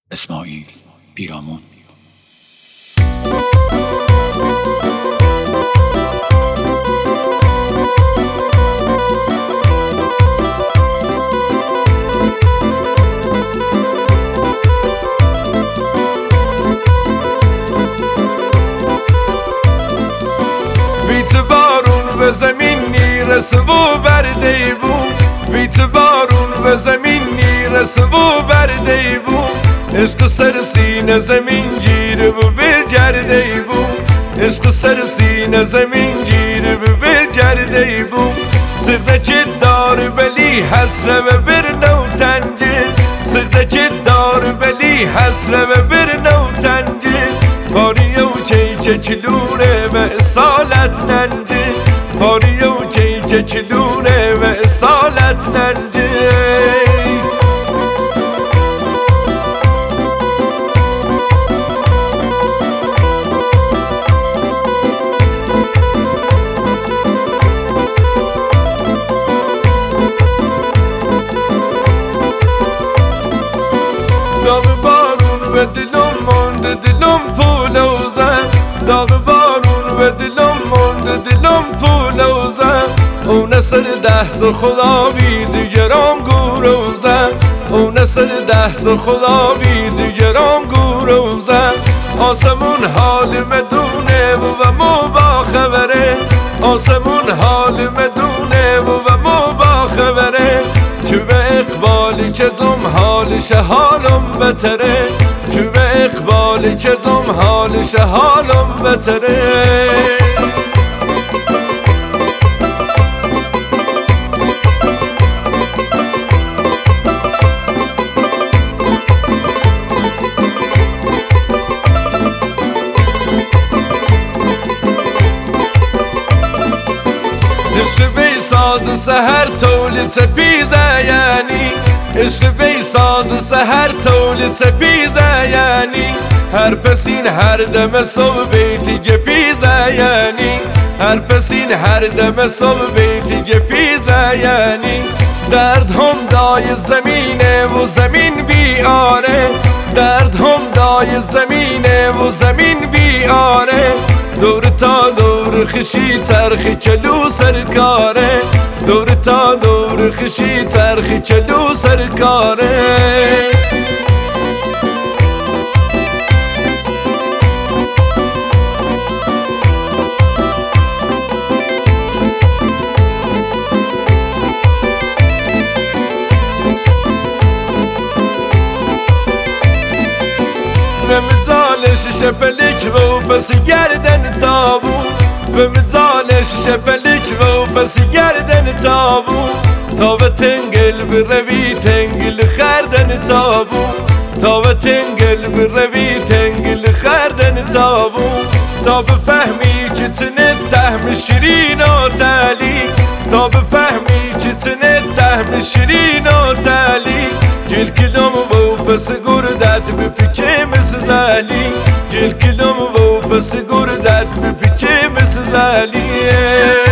اسماعیل پیرامون. بیت بارون به زمین میرسه و برده بود، بیت بارون به زمین میرسه و برده بود. عشق سر سینه زمین گیره و بجرده بود، عشق سر سینه زمین گیره و بجرده بود. سرده که دار بلی حسره و برنو تنگه، سرده که دار بلی حسره و برنو تنگه. پاری و چیچه چلونه و اصالت ننجه، پاری و چیچه چلونه و اصالت ننجه. داغ بارون و دلم مانده دلم پولوزن، داغ بارون و دلم مانده دلم پولوزن. اون سر دست خدا بی دیگران گروزن، اون سر دست خدا بی دیگران گروزن. آسمون حال مدونه و مو با خبره، آسمون حال مدونه و مو با خبره. چو به اقبالی که زم حالش حالم بتره، چو به اقبالی که زم حالش حالم بتره. عشق بی ساز سحر تولید سپیزه یعنی، عشق بی ساز سحر تولید سپیزه یعنی. هر پسین هر دم صبح بیتی گپیزه یعنی، هر پسین هر دم صبح بیتی گپیزه یعنی. درد هم دای زمینه و زمین بیاره، درد هم دای زمینه و زمین بیاره. دور تا دور خشی چرخی چلو سرکاره، دور تا دور خشی چرخی چلو سرکاره. به مزال شیشه پلیک و پس گردن تابو، به مزال شیشه پلیک و پس گردن تابو. تا به تنگل بروی تنگل خردن تابو، تا به تنگل بروی تنگل خردن تابو. تا بفهمی که تنه تهم شیرین و تالی، تا بفهمی که تنه تهم شیرین و تالی. گل کلم و پس گردت بپیچه مثل زلی، گل کلم و پس گردت بپیچه مثل زلی.